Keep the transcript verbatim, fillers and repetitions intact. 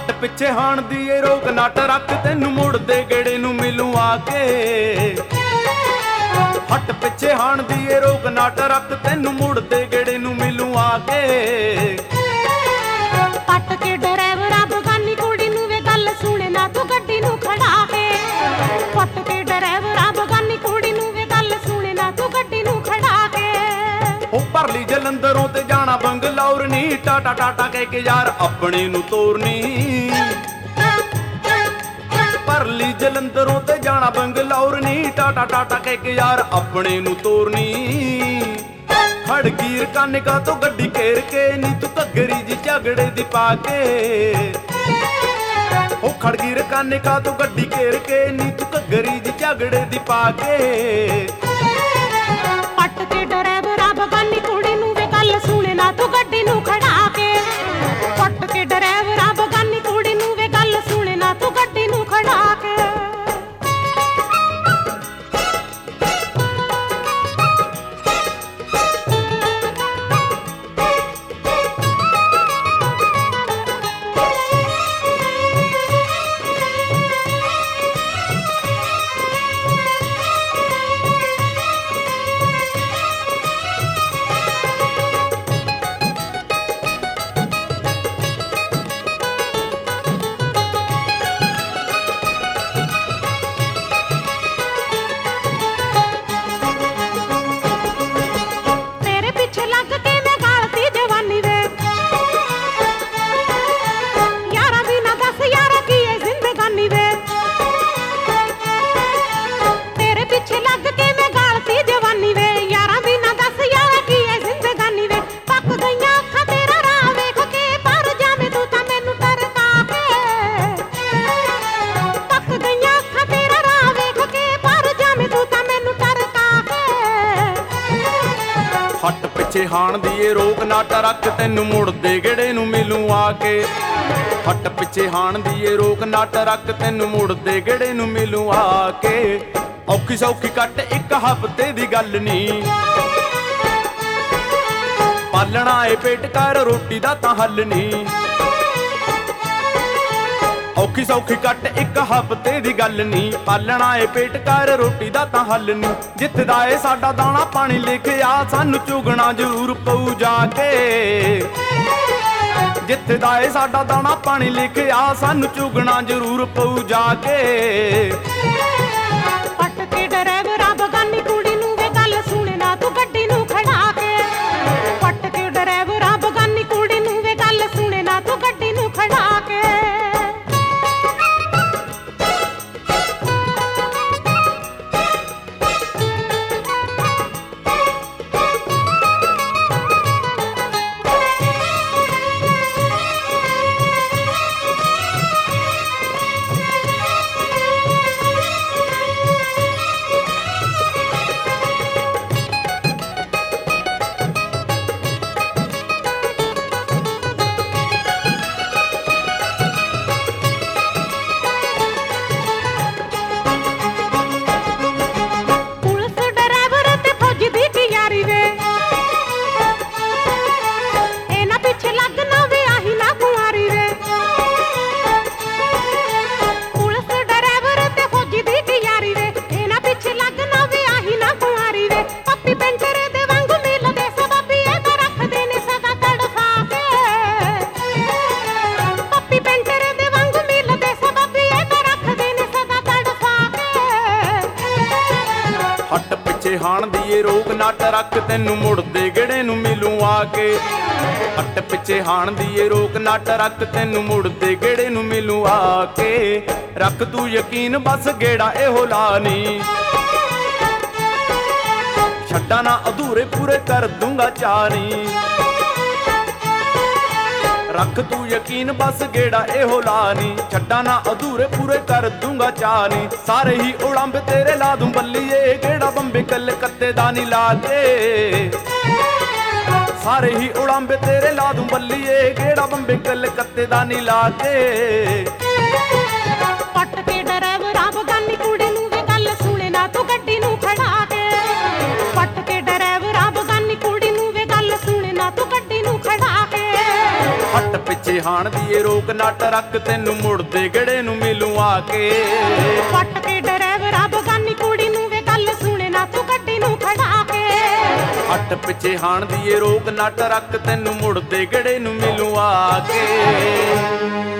ਹੱਟ ਪਿੱਛੇ ਹਾਣ ਦੀ ਏ ਰੋਕ ਨੱਟ ਰੱਖ ਤੈਨੂੰ ਮੁੜਦੇ ਗੇੜੇ ਨੂੰ ਮਿਲੂ ਆ ਕੇ। ਹੱਟ ਪਿੱਛੇ ਹਾਣ ਦੀ ਏ ਰੋਕ ਨੱਟ ਰੱਖ ਤੈਨੂੰ ਮੁੜਦੇ ਗੇੜੇ ਨੂੰ ਮਿਲੂ ਆ ਕੇ। ਪੱਟ ਕੇ ਡਰਾਈਵਰਾਂ ਬਗਾਨੀ ਕੁੜੀ ਨੂੰ ਵੇ ਗੱਲ ਸੁਣੇ ਨਾ ਤੂੰ ਗੱਡੀ ਨੂੰ ਖੜਾ ਕੇ। ਪੱਟ ਕੇ ਡਰਾਈਵਰਾਂ ਬਗਾਨੀ ਕੁੜੀ ਨੂੰ ਵੇ ਗੱਲ ਸੁਣੇ ਨਾ ਤੂੰ ਗੱਡੀ ਨੂੰ ਖੜਾ ਕੇ। ਉਹ ਭਰਲੀ ਜਲੰਧਰੋਂ ਤੇ ਜਾਣਾ ਬੰਗਲੌਰ ਨੀ ਟਾਟਾ ਟਾਟਾ ਕਹਿ ਕੇ ਯਾਰ ਆਪਣੇ ਨੂੰ ਤੋਰਨੀ। ਭਰਲੀ ਜਲੰਧਰੋਂ ਤੇ ਜਾਣਾ ਬੰਗਲੌਰ ਨੀ ਟਾਟਾ ਟਾਟਾ ਕਹਿ ਕੇ ਯਾਰ ਆਪਣੇ ਨੂੰ ਤੋਰਨੀ। ਖੜਗੀਰ ਕਾਨਿਕਾ ਤੋਂ ਗੱਡੀ ਘੇਰ ਕੇ ਨੀ ਤੂੰ ਘੱਗਰੀ ਜੀ ਝਗੜੇ ਦੀ ਪਾ ਕੇ। ਉਹ ਖੜਗੀਰ ਕਾਨਿਕਾ ਤੋਂ ਗੱਡੀ ਘੇਰ ਕੇ ਨੀ ਤੂੰ ਘੱਗਰੀ ਜੀ ਝਗੜੇ ਦੀ ਪਾ ਕੇ। ਪੱਟ ਕੇ ਡਰਾਈਵਰਾਂ ਬਗਾਨੀ ਕੁੜੀ ਨੂੰ ਵੇ ਗੱਲ ਸੁਣੇ ਨਾ ਤੂੰ ਗੱਡੀ ਨੂੰ ਖੜਾ ਕੇ। ਪੱਟ ਕੇ ਡਰਾਈਵਰਾਂ ਬਗਾਨੀ ਕੁੜੀ ਨੂੰ ਵੇ ਗੱਲ ਸੁਣੇ ਨਾ ਤੂੰ ਗੱਡੀ ਨੂੰ ਖੜਾ ਕੇ। ਹੱਟ ਪਿੱਛੇ ਹਾਣ ਦੀ ਏ ਰੋਕ ਨੱਟ ਰੱਖ ਤੈਨੂੰ ਮੁੜਦੇ ਗੇੜੇ ਨੂੰ ਮਿਲੂ ਆ ਕੇ। ਹੱਟ ਪਿੱਛੇ ਹਾਣ ਦੀ ਏ ਰੋਕ ਨੱਟ ਰੱਖ ਤੈਨੂੰ ਮੁੜਦੇ ਗੇੜੇ ਨੂੰ ਮਿਲੂ ਆ ਕੇ। ਔਖੀ ਸੌਖੀ ਕੱਟ ਇੱਕ ਹਫ਼ਤੇ ਦੀ ਗੱਲ ਨੀ ਪਾਲਣਾ ਏ ਪੇਟ ਕਰ ਰੋਟੀ ਦਾ ਤਾਂ ਹੱਲ ਨੀ। ਔਖੀ ਸੌਖੀ ਕੱਟ ਇੱਕ ਹਫ਼ਤੇ ਦੀ ਗੱਲ ਨੀ ਪਾਲਣਾ ਏ ਪੇਟ ਕਰ ਰੋਟੀ ਦਾ ਤਾਂ ਹੱਲ ਨੀ। ਜਿੱਥੇ ਦਾ ਏ ਸਾਡਾ ਦਾਣਾ ਪਾਣੀ ਲਿਖਿਆ ਸਾਨੂੰ ਚੁਗਣਾ ਜ਼ਰੂਰ ਪਊ ਜਾ ਕੇ। ਜਿੱਥੇ ਦਾ ਏ ਸਾਡਾ ਦਾਣਾ ਪਾਣੀ ਲਿਖਿਆ ਸਾਨੂੰ ਚੁਗਣਾ ਜ਼ਰੂਰ ਪਊ ਜਾ ਕੇ। ਪੱਟ ਕੇ ਡਰਾਈਵਰਾਂ ਬਗਾਨੀ ਕੁੜੀ ਨੂੰ ਵੇ ਗੱਲ ਸੁਣੇ ਨਾ ਤੂੰ ਗੱਡੀ ਨੂੰ ਖੜਾ ਕੇ। ਪੱਟ ਕੇ ਡਰਾਈਵਰਾਂ ਬਗਾਨੀ ਕੁੜੀ ਨੂੰ ਵੇ ਗੱਲ ਸੁਣੇ ਨਾ ਤੂੰ ਗੱਡੀ ਨੂੰ ਖੜਾ ਕੇ। ਹੱਟ ਪਿੱਛੇ ਹਾਣ ਦੀ ਏ ਰੋਕ ਨੱਟ ਰੱਖ ਤੈਨੂੰ ਮੁੜਦੇ ਗੇੜੇ ਨੂੰ ਮਿਲੂ ਆ ਕੇ। ਹੱਟ ਪਿੱਛੇ ਹਾਣ ਦੀ ਏ ਰੋਕ ਨੱਟ ਰੱਖ ਤੈਨੂੰ ਮੁੜਦੇ ਗੇੜੇ ਨੂੰ ਮਿਲੂ ਆ ਕੇ। ਰੱਖ ਤੂੰ ਯਕੀਨ ਬਸ ਗੇੜਾ ਇਹੋ ਲਾ ਨੀ ਛੱਡਾਂ ਨਾ ਅਧੂਰੇ ਪੂਰੇ ਕਰ ਦੂੰਗਾ ਚਾਨੀ। ਰੱਖ ਤੂੰ ਯਕੀਨ ਬਸ ਗੇੜਾ ਇਹੋ ਲਾ ਨੀ ਛੱਡਾਂ ਨਾ ਅਧੂਰੇ ਪੂਰੇ ਕਰ ਦੂੰਗਾ ਚਾਨੀ। ਸਾਰੇ ਹੀ ਉਲੰਬ ਤੇਰੇ ਲਾ ਦੂੰ ਬੱਲੀਏ ਗੇੜਾ ਬੰਬੇ ਕਲਕੱਤੇ ਦਾ ਨੀ ਲਾ ਕੇ। ਸਾਰੇ ਹੀ ਉਲੰਬ ਤੇਰੇ ਲਾ ਦੂੰ ਬੱਲੀਏ ਗੇੜਾ ਬੰਬੇ ਕਲਕੱਤੇ ਦਾ ਨੀ ਲਾ ਕੇ। ਪੱਟ ਕੇ ਡਰਾਈਵਰਾਂ ਬਗਾਨੀ ਕੁੜੀ ਨੂੰ ਵੇ ਗੱਲ ਸੁਣੇ ਨਾ ਤੂੰ ਗੱਡੀ ਨੂੰ ਖੜਾ ਕੇ। ਪੱਟ ਕੇ ਡਰਾਈਵਰਾਂ ਬਗਾਨੀ ਕੁੜੀ ਨੂੰ ਵੇ ਗੱਲ ਸੁਣੇ ਨਾ ਤੂੰ ਗੱਡੀ ਨੂੰ ਖੜਾ ਕੇ। ਹੱਟ ਪਿੱਛੇ ਪਿੱਛੇ ਹਾਣ ਦੀ ਏ ਰੋਕ ਨਾ ਟਰੱਕ ਤੈਨੂੰ ਮੁੜਦੇ ਗੜੇ ਨੂੰ ਮਿਲੂ ਆ ਕੇ ਪੱਟ ਕੇ ਡਰਾਈਵਰਾ ਬਗਾਨੀ ਕੁੜੀ ਨੂੰ ਵੇ ਗੱਲ ਸੁਣੇ ਨਾ ਤੂੰ ਗੱਡੀ ਨੂੰ ਖੜਾ ਕੇ ਅੱਟ ਪਿੱਛੇ ਹਾਣ ਦੀ ਏ ਰੋਕ ਨਾ ਟਰੱਕ ਤੈਨੂੰ ਮੁੜਦੇ ਗੜੇ ਨੂੰ ਮਿਲੂ ਆ ਕੇ